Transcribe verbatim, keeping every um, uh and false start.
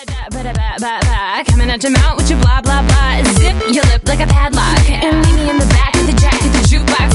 Coming at your mouth with your blah blah blah. Zip your lip like a padlock and leave me in the back of the jack of the jukebox.